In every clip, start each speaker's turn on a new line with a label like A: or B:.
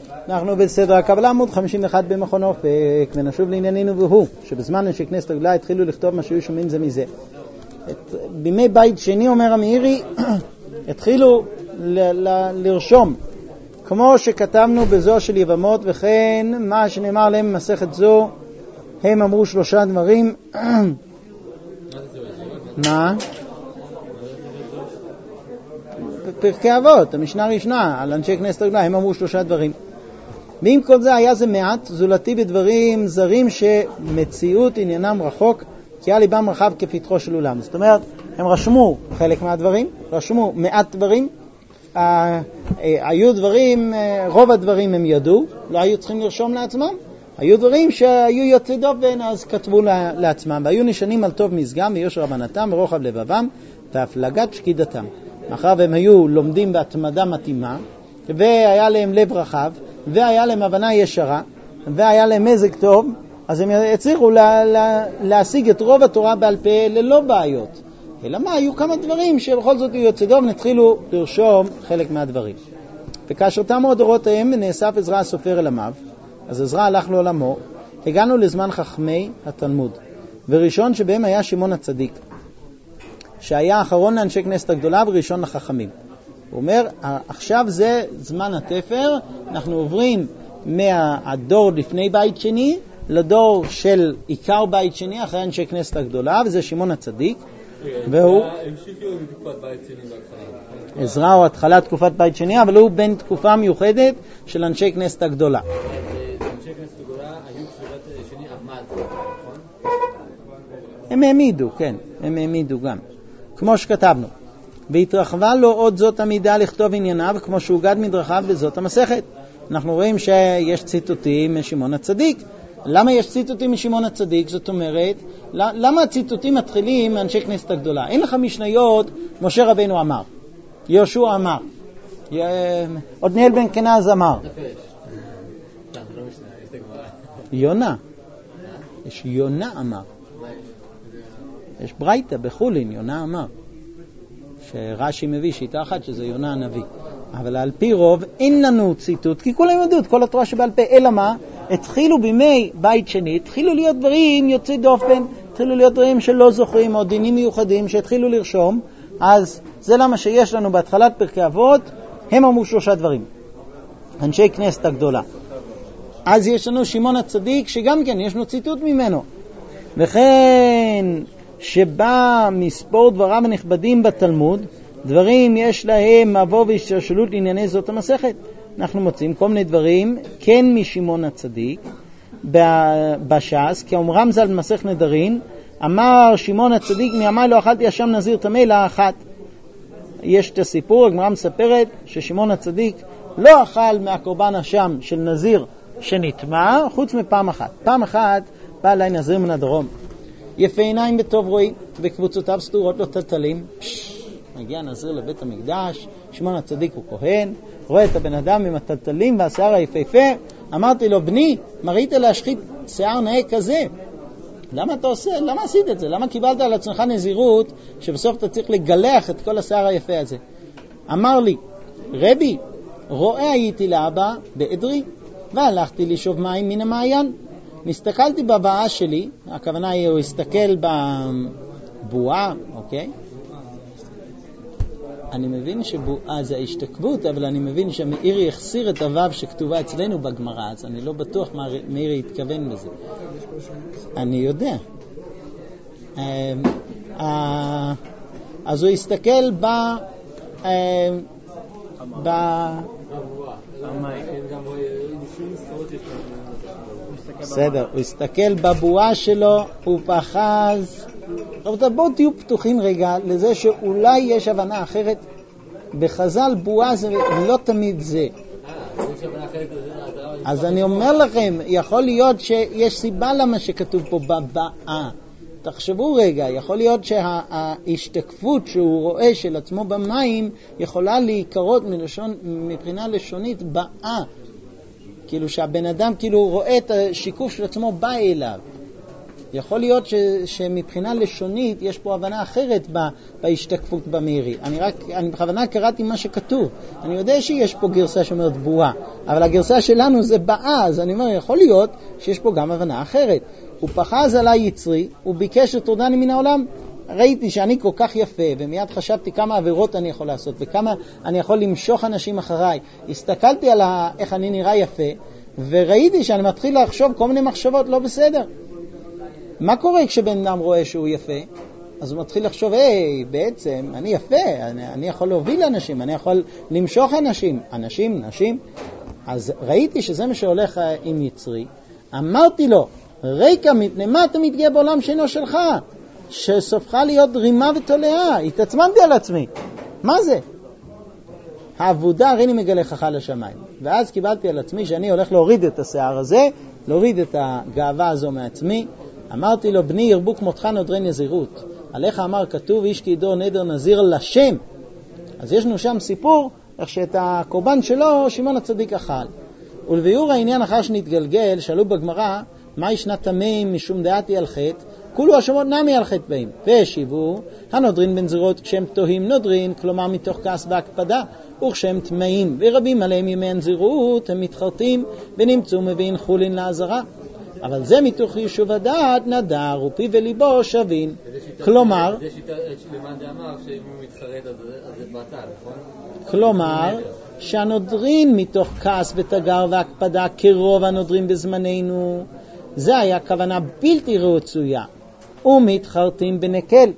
A: אנחנו בסדר הקבלה עמוד 51 במכון אופק, ונשוב לענייננו והוא, שבזמן אנשי כנסת הגדולה התחילו לכתוב מה שהיו שומעים זה מזה. בימי בית שני, אומר המאירי, התחילו לרשום, כמו שכתבנו בזו של יבמות, וכן מה שנאמר להם במסכת זו, הם אמרו 3 דברים. מה? פרקי אבות, המשנה הראשונה, על אנשי כנסת הגדולה, הם אמרו 3 דברים. ועם כל זה היה זה מעט, זולתי בדברים זרים שמציאות עניינם רחוק, כי היה ליבם רחב כפתחו של עולם. זאת אומרת, הם רשמו חלק מהדברים, רשמו מעט דברים, היו דברים, רוב הדברים הם ידעו, לא היו צריכים לרשום לעצמם, היו דברים שהיו יוצא דופן, אז כתבו לעצמם, והיו נשענים על טוב מזגם ויושר הבנתם ורוחב לבבם והפלגת שקידתם. מאחר והם היו לומדים בהתמדה מתאימה, והיה להם לב רחב, והיה להם הבנה ישרה, והיה להם מזג טוב, אז הם הצליחו להשיג את רוב התורה בעל פה ללא בעיות. אלא מה, היו כמה דברים שבכל זאת היו יוצא דופן, התחילו לרשום חלק מהדברים. וכאשר תמו דורותיהם ונאסף עזרא הסופר אל עמיו, אז עזרא הלך לעולמו, הגענו לזמן חכמי התלמוד, וראשון שבהם היה שמעון הצדיק, שהיה אחרון לאנשי כנסת הגדולה וראשון לחכמים. הוא אומר, עכשיו זה זמן התפר, אנחנו עוברים מהדור לפני בית שני לדור של עיקר בית שני אחרי אנשי כנסת הגדולה, וזה שמעון הצדיק. והוא
B: המשיכו בתקופת בית שני בהתחלה.
A: עזרא הוא התחלת תקופת בית שני, אבל הוא בין תקופה מיוחדת של אנשי כנסת הגדולה.
B: אנשי כנסת הגדולה היו כשבית שני עמד, נכון?
A: הם העמידו, כן, הם העמידו גם. כמו שכתבנו. והתרחבה לו עוד זאת המידה לכתוב ענייניו, כמו שהוגד מדרכיו בזאת המסכת. אנחנו רואים שיש ציטוטים משמעון הצדיק. למה יש ציטוטים משמעון הצדיק? זאת אומרת, למה הציטוטים מתחילים מאנשי כנסת הגדולה? אין לך משניות, משה רבנו אמר, יהושע אמר, עתניאל בן כנז אמר, יונה, יש יונה אמר, יש ברייתא בחולין, יונה אמר, שרש"י מביא שיטה אחת שזה יונה הנביא. אבל על פי רוב אין לנו ציטוט, כי כולם יודעים את כל התורה שבעל פה. אלא מה? התחילו בימי בית שני, התחילו להיות דברים יוצאי דופן, התחילו להיות דברים שלא זוכרים, או דינים מיוחדים שהתחילו לרשום. אז זה למה שיש לנו בהתחלת פרקי אבות, הם אמרו 3 דברים, אנשי כנסת הגדולה. אז יש לנו שמעון הצדיק, שגם כן יש לנו ציטוט ממנו. וכן שבא מספור דבריו הנכבדים בתלמוד, דברים יש להם מבוא והשתלשלות לענייני זאת המסכת. אנחנו מוצאים כל מיני דברים, כן משמעון הצדיק, בש"ס, כי אומרם ז"ל במסכת נדרין, אמר שמעון הצדיק, מימי לא אכלתי אשם נזיר טמא אלא אחת. יש את הסיפור, הגמרא מספרת ששמעון הצדיק לא אכל מהקורבן אשם של נזיר שנטמא, חוץ מפעם אחת. פעם אחת בא אליי נזיר מן הדרום, יפה עיניים בטוב רואי, וקבוצותיו סתורות לו טלטלים. מגיע נזיר לבית המקדש, שמעון הצדיק הוא כהן, רואה את הבן אדם עם הטלטלים והשיער היפהפה. אמרתי לו, בני, מה ראית להשחית שיער נאה כזה? למה אתה עושה? למה עשית את זה? למה קיבלת על עצמך נזירות שבסוף אתה צריך לגלח את כל השיער היפה הזה? אמר לי, רבי, רואה הייתי לאבא בעדרי, והלכתי לשאוב מים מן המעיין. הסתכלתי בבואה שלי, הכוונה היא, הוא הסתכל בבואה, אוקיי? אני מבין שבואה זה ההשתקבות, אבל אני מבין שמאירי יחסיר את הוו שכתובה אצלנו בגמרא, אז אני לא בטוח מה מאירי התכוון בזה. אני יודע. אז הוא הסתכל בסדר, הוא הסתכל בבואה שלו, הוא פחז. אבל בואו תהיו פתוחים רגע לזה שאולי יש הבנה אחרת. בחז"ל בואה זה לא תמיד זה. אז אני אומר לכם, יכול להיות שיש סיבה למה שכתוב פה בבאה. תחשבו רגע, יכול להיות שההשתקפות שהוא רואה של עצמו במים יכולה להיקרות מבחינה לשונית באה. כאילו שהבן אדם כאילו רואה את השיקוף של עצמו בא אליו. יכול להיות שמבחינה לשונית יש פה הבנה אחרת בהשתקפות במאירי. אני בכוונה קראתי מה שכתוב. אני יודע שיש פה גרסה שאומרת בועה, אבל הגרסה שלנו זה באה, אז אני אומר, יכול להיות שיש פה גם הבנה אחרת. הוא פחז עליי יצרי, הוא ביקש שתורדני מן העולם. ראיתי שאני כל כך יפה, ומיד חשבתי כמה עבירות אני יכול לעשות, וכמה אני יכול למשוך אנשים אחריי. הסתכלתי על איך אני נראה יפה, וראיתי שאני מתחיל לחשוב כל מיני מחשבות לא בסדר. מה קורה כשבן אדם רואה שהוא יפה? אז הוא מתחיל לחשוב, בעצם אני יפה, אני יכול להוביל אנשים, אני יכול למשוך אנשים, נשים. אז ראיתי שזה מה שהולך עם יצרי. אמרתי לו, ריקה, מפני מה אתה מתגאה בעולם שאינו שלך? שסופך להיות רימה ותולעה. התעצמנתי על עצמי. מה זה? העבודה הרי אני מגלחך לשמיים. ואז קיבלתי על עצמי שאני הולך להוריד את השיער הזה, להוריד את הגאווה הזו מעצמי. אמרתי לו, בני ירבו כמותך נודרי נזירות. עליך אמר כתוב, איש כי ידו נדר נזיר לשם. אז יש לנו שם סיפור, איך שאת הקורבן שלו שמעון הצדיק אכל. ולביאור העניין אחר שנתגלגל, שאלו בגמרא, מה ישנה תמים משום דעתי על חטא? כולו השמות נמי על חטא בהם. והשיבו, הנודרין בנזירות כשהם תוהים נודרין, כלומר מתוך כעס והקפדה, וכשהם תמאים ורבים עליהם ימי הנזירות, הם מתחרטים ונמצאו מביאים חולין לעזרה. אבל זה מתוך יישוב הדעת נדר ופי וליבו שווין. כלומר,
B: זה שיטה למען דאמר שאם הוא מתחרט אז זה בטל, נכון?
A: כלומר, שהנודרין מתוך כעס ותגר והקפדה כרוב הנודרין בזמננו, זה היה כוונה בלתי רצויה, ומתחרטים בנקל.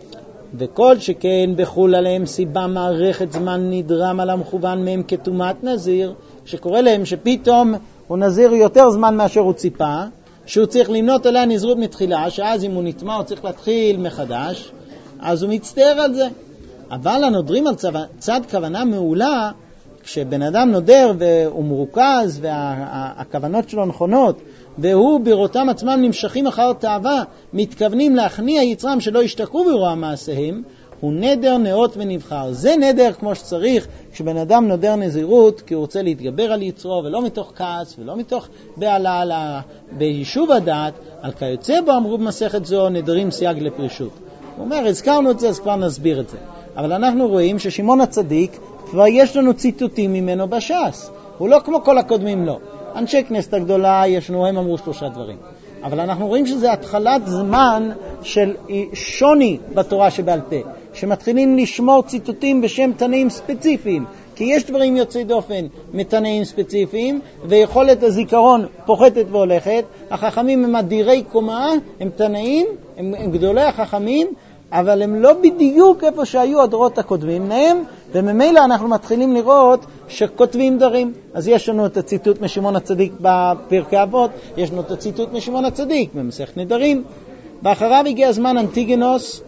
A: וכל שכן בחול עליהם סיבה מערכת זמן נדרם על המכוון מהם כתומת נזיר, שקורא להם שפתאום הוא נזיר יותר זמן מאשר הוא ציפה, שהוא צריך למנות עליה נזירות מתחילה, שאז אם הוא נטמע הוא צריך להתחיל מחדש, אז הוא מצטער על זה. אבל הנודרים על צד כוונה מעולה, כשבן אדם נודר והוא מרוכז והכוונות שלו נכונות, והוא בראותם עצמם נמשכים אחר תאווה, מתכוונים להכניע יצרם שלא ישתקעו ברוע מעשיהם, הוא נדר נאות ונבחר. זה נדר כמו שצריך, כשבן אדם נודר נזירות, כי הוא רוצה להתגבר על יצרו, ולא מתוך כעס, ולא מתוך בעלה, ביישוב הדעת, על כיוצא בו אמרו במסכת זו, נדרים סייג לפרישות. הוא אומר, הזכרנו את זה, אז כבר נסביר את זה. אבל אנחנו רואים ששמעון הצדיק, כבר יש לנו ציטוטים ממנו בש"ס. הוא לא כמו כל הקודמים, לא. אנשי כנסת הגדולה ישנו, הם אמרו 3 דברים. אבל אנחנו רואים שזה התחלת זמן של שוני בתורה שבעל פה, שמתחילים לשמור ציטוטים בשם תנאים ספציפיים, כי יש דברים יוצאי דופן מתנאים ספציפיים, ויכולת הזיכרון פוחתת והולכת. החכמים הם אדירי קומה, הם תנאים, הם גדולי החכמים, אבל הם לא בדיוק איפה שהיו הדורות הקודמים מהם, וממילא אנחנו מתחילים לראות שכותבים דברים. אז יש לנו את הציטוט משמעון הצדיק בפרקי אבות, יש לנו את הציטוט משמעון הצדיק במסכת נדרים, ואחריו הגיע זמן אנטיגנוס,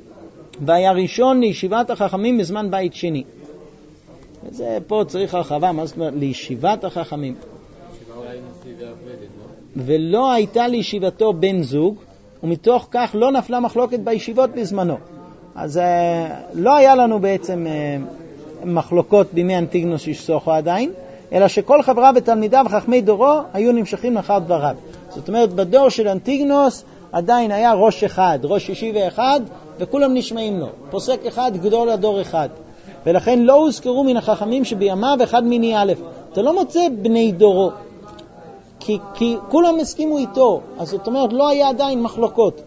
A: והיה ראשון לישיבת החכמים בזמן בית שני. וזה פה צריך הרחבה, מה זאת אומרת? לישיבת החכמים. ולא הייתה לישיבתו בן זוג, ומתוך כך לא נפלה מחלוקת בישיבות בזמנו. אז לא היה לנו בעצם מחלוקות בימי אנטיגנוס שסוכו עדיין, אלא שכל חבריו ותלמידיו וחכמי דורו היו נמשכים אחר דבריו. זאת אומרת, בדור של אנטיגנוס עדיין היה ראש אחד, ראש שישי ואחד, וכולם נשמעים לו. פוסק אחד, גדול הדור אחד. ולכן לא הוזכרו מן החכמים שבימיו אחד מיני א'. אתה לא מוצא בני דורו, כי כולם הסכימו איתו, אז זאת אומרת לא היה עדיין מחלוקות.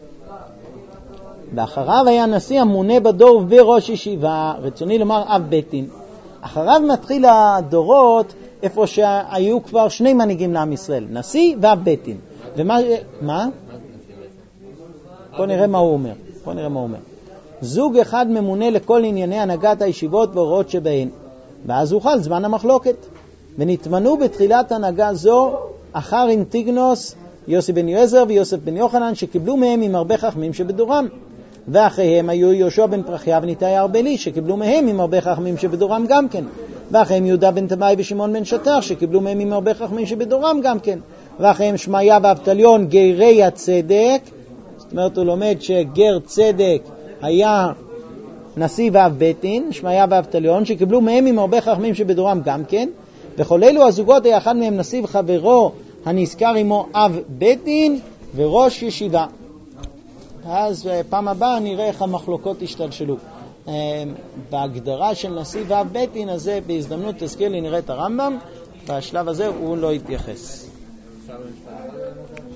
A: ואחריו היה נשיא המונה בדור וראש ישיבה, רצוני לומר אב בית דין. אחריו מתחיל הדורות איפה שהיו כבר 2 מנהיגים לעם ישראל, נשיא ואב בית דין. מה? בוא נראה מה הוא אומר. זוג אחד ממונה לכל ענייני הנהגת הישיבות והוראות שבהן, ואז הוחל זמן המחלוקת. ונתמנו בתחילת הנהגה זו אחר אנטיגנוס יוסי בן יועזר ויוסף בן יוחנן, שקיבלו מהם עם הרבה חכמים שבדורם, ואחריהם היו יהושע בן פרחיה וניתאי ארבלי, שקיבלו מהם עם הרבה חכמים שבדורם גם כן, ואחריהם יהודה בן טבעי ושמעון בן שטח, שקיבלו מהם עם הרבה חכמים שבדורם גם כן, ואחריהם שמעיה ואבטליון גרי הצדק. זאת אומרת, הוא לומד שגר צדק היה נשיא ואב בית דין, שמעיה ואבטליון, שקיבלו מהם עם הרבה חכמים שבדורם גם כן, וכל אלו הזוגות היה אחד מהם נשיא וחברו הנזכר עמו אב בית דין, וראש ישיבה. אז פעם הבאה נראה איך המחלוקות השתלשלו. בהגדרה של נשיא ואב בית דין הזה, בהזדמנות תזכיר לי נראה את הרמב"ם, בשלב הזה הוא לא יתייחס.